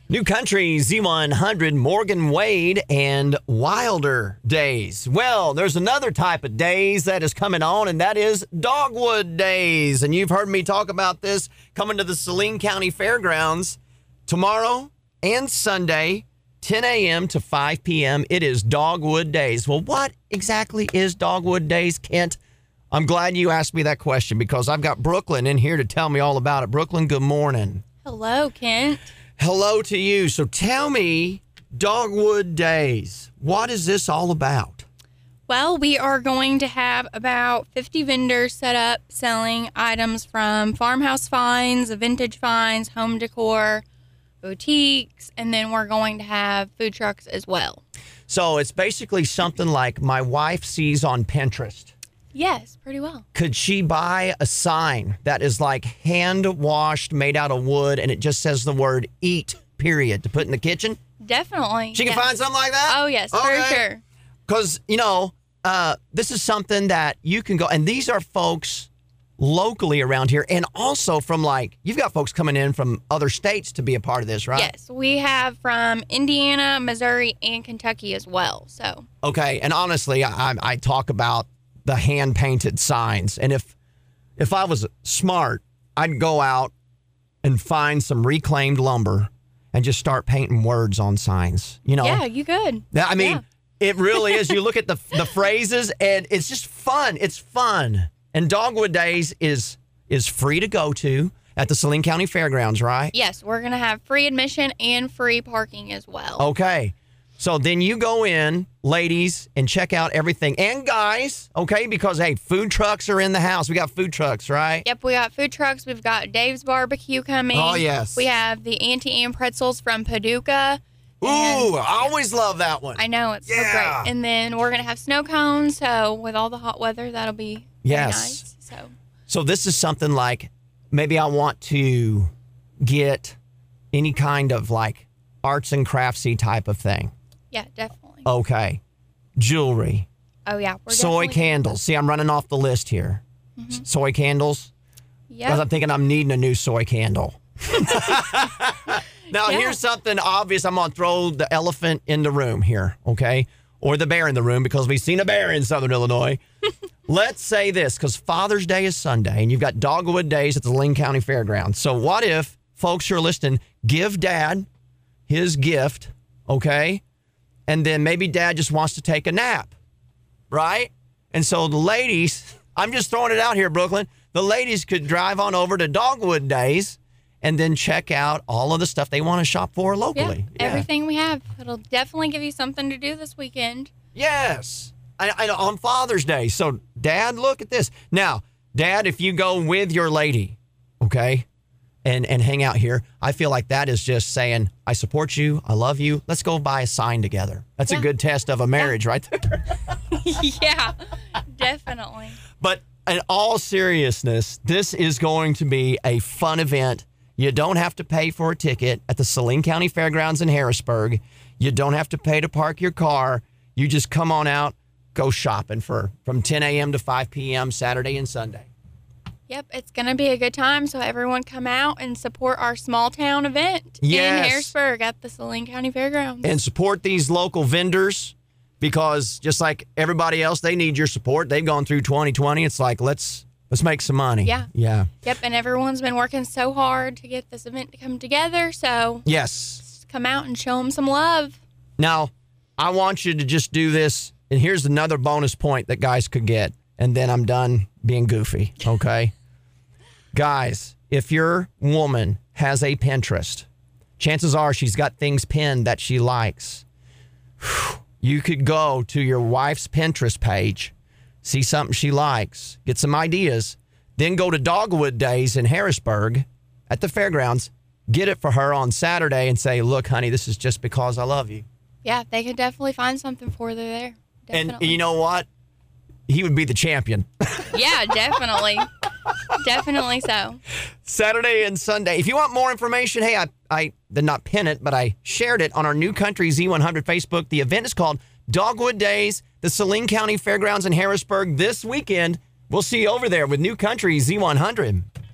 New Country Z100, Morgan Wade, and Wilder Days. Well, there's another type of days that is coming on, and that is Dogwood Days. And you've heard me talk about this coming to the Saline County Fairgrounds tomorrow and Sunday, 10 a.m. to 5 p.m. It is Dogwood Days. Well, what exactly is Dogwood Days, Kent? I'm glad you asked me that question because I've got Brooklyn in here to tell me all about it. Brooklyn, good morning. Hello, Kent. Hello to you. So tell me, Dogwood Days, what is this all about? Well, we are going to have about 50 vendors set up selling items from farmhouse finds, vintage finds, home decor, boutiques, and then we're going to have food trucks as well. So it's basically something like my wife sees on Pinterest. Yes, pretty well. Could she buy a sign that is like hand-washed, made out of wood, and it just says the word eat, period, to put in the kitchen? Definitely. She can find something like that? Oh, yes, for sure. Because, this is something that you can go, and these are folks locally around here, and also from you've got folks coming in from other states to be a part of this, right? Yes, we have from Indiana, Missouri, and Kentucky as well. So. Okay, and honestly, I talk about the hand-painted signs. And if I was smart, I'd go out and find some reclaimed lumber and just start painting words on signs. Yeah, you could. I mean, It really is. You look at the phrases, and it's just fun. It's fun. And Dogwood Days is free to go to at the Saline County Fairgrounds, right? Yes, we're going to have free admission and free parking as well. Okay. So then you go in, ladies, and check out everything. And guys, okay, because, hey, food trucks are in the house. We got food trucks, right? Yep, we got food trucks. We've got Dave's Barbecue coming. Oh, yes. We have the Auntie Anne pretzels from Paducah. Ooh, I always love that one. I know, it's so great. And then we're going to have snow cones, so with all the hot weather, that'll be very nice. So this is something like maybe I want to get any kind of arts and craftsy type of thing. Yeah, definitely. Okay. Jewelry. Oh, yeah. Soy candles. See, I'm running off the list here. Mm-hmm. Soy candles. Yeah. Because I'm thinking I'm needing a new soy candle. Now, here's something obvious. I'm going to throw the elephant in the room here, okay? Or the bear in the room because we've seen a bear in Southern Illinois. Let's say this, because Father's Day is Sunday, and you've got Dogwood Days at the Saline County Fairgrounds. So what if, folks who are listening, give Dad his gift, okay? And then maybe Dad just wants to take a nap, right? And so the ladies, I'm just throwing it out here, Brooklyn, the ladies could drive on over to Dogwood Days and then check out all of the stuff they want to shop for locally. Yeah, everything we have. It'll definitely give you something to do this weekend. Yes, on Father's Day. So, Dad, look at this. Now, Dad, if you go with your lady, okay, and hang out here, I feel like that is just saying, I support you, I love you, let's go buy a sign together. That's a good test of a marriage right there. Yeah, definitely. But in all seriousness, this is going to be a fun event. You don't have to pay for a ticket at the Saline County Fairgrounds in Harrisburg. You don't have to pay to park your car. You just come on out, go shopping from 10 a.m. to 5 p.m. Saturday and Sunday. Yep, it's going to be a good time, so everyone come out and support our small town event in Harrisburg at the Saline County Fairgrounds. And support these local vendors because just like everybody else, they need your support. They've gone through 2020. It's like, let's make some money. Yeah. Yeah. Yep, and everyone's been working so hard to get this event to come together, so yes, come out and show them some love. Now, I want you to just do this, and here's another bonus point that guys could get, and then I'm done being goofy, okay? Guys, if your woman has a Pinterest, chances are she's got things pinned that she likes. You could go to your wife's Pinterest page, see something she likes, get some ideas, then go to Dogwood Days in Harrisburg at the fairgrounds, get it for her on Saturday and say, look, honey, this is just because I love you. Yeah, they could definitely find something for her there. Definitely. And you know what? He would be the champion. Yeah, definitely. Definitely so. Saturday and Sunday. If you want more information, hey, I did not pin it, but I shared it on our New Country Z100 Facebook. The event is called Dogwood Days, the Saline County Fairgrounds in Harrisburg this weekend. We'll see you over there with New Country Z100.